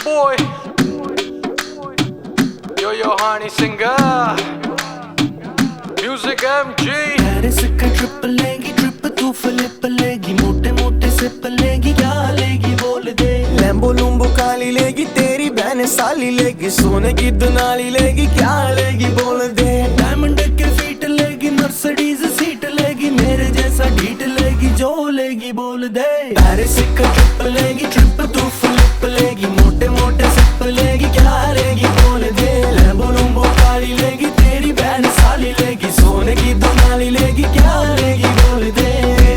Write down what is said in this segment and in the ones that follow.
boy. Yo, honey singer. Music MG. Paris का trip लेगी, trip तू फ्लिप लेगी, मोटे मोटे सिप लेगी, क्या लेगी बोल दे। लैम्बो लूम्बो काली लेगी, तेरी बहन साली लेगी, सोने की दुनाली लेगी, क्या लेगी बोल दे। डायमंड के फीट लेगी, मर्सिडीज सीट लेगी, मेरे जैसा ढीठ लेगी, जो लेगी बोल दे। पेरिस का ट्रिप लेगी, ट्रिप तू फ्लिप लेगी, मोटे मोटे सिप लेगी, क्या लेगी बोल दे। लैम्बो लूम्बो काली लेगी, तेरी बहन साली लेगी, सोने की दुनाली लेगी, क्या लेगी बोल दे।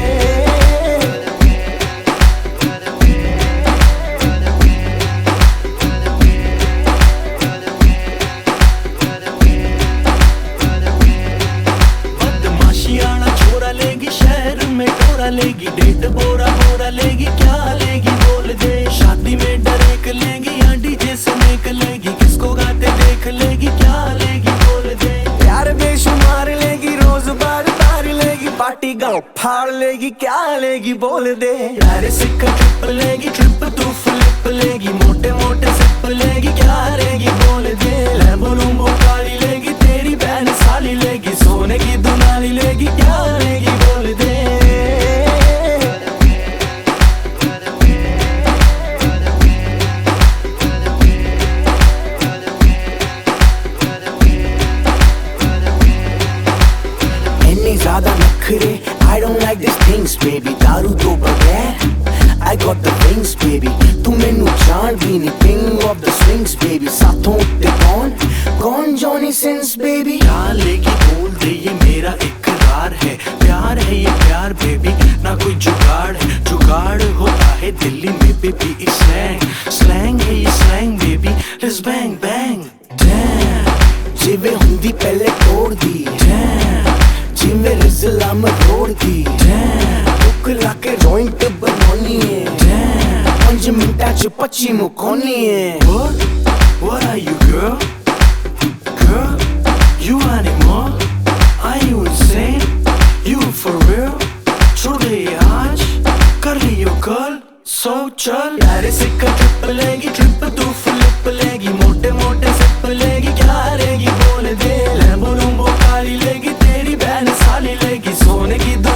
बदमाशियाना छोरा लेगी, शहर में टोरा लेगी, डेट बोरा बोरा लेगी, क्या लेगी बोल दे। शादी में डरेक लेगी, या डीजे से नेक लेगी, किसको गाते देख लेगी, क्या लेगी बोल दे। प्यार बेशुमार लेगी, रोज बार बार लेगी, पार्टी गाँव फाड़ लेगी, क्या लेगी बोल दे। पेरिस का ट्रिप लेगी, ट्रिप तू फ्लिप लेगी, मोटे मोटे सिप लेगी, क्या लेगी बोल दे। लैम्बो लूम्बो काली लेगी, तेरी बहन साली लेगी, सोने की दुनाली लेगी, क्या लेगी बोल दे। ज्यादा नखरे, I don't like these things baby, दारू तो बगैर I got the wings baby, तू मैनू जान भी नहीं, king of the swings baby, साथों उठते कौन जॉनी सिंस baby। क्या लेगी बोल दे, ये मेरा इकरार है, प्यार है ये प्यार baby, ना कोई जुगाड़ है, जुगाड़ होता है दिल्ली में baby, slang है ये slang baby, let's bang bang damn, जिवे हुंदी पहले तोड़ दी damn, जिवे रिज़ला में तोड़ दी बुक लाके जॉइंट बनोनी है 5 मिनटा च 25 मुकोनी है। What are you girl? Girl, you animal? Are you insane? You for real? छोड़ दे आज, कर लियो कल, सो चल। पेरिस का ट्रिप लेगी, ट्रिप तू फ्लिप लेगी, मोटे मोटे सिप लेगी, क्या लेगी बोल दे। लैम्बो लूम्बो काली लेगी, तेरी बहन साली लेगी, सोने की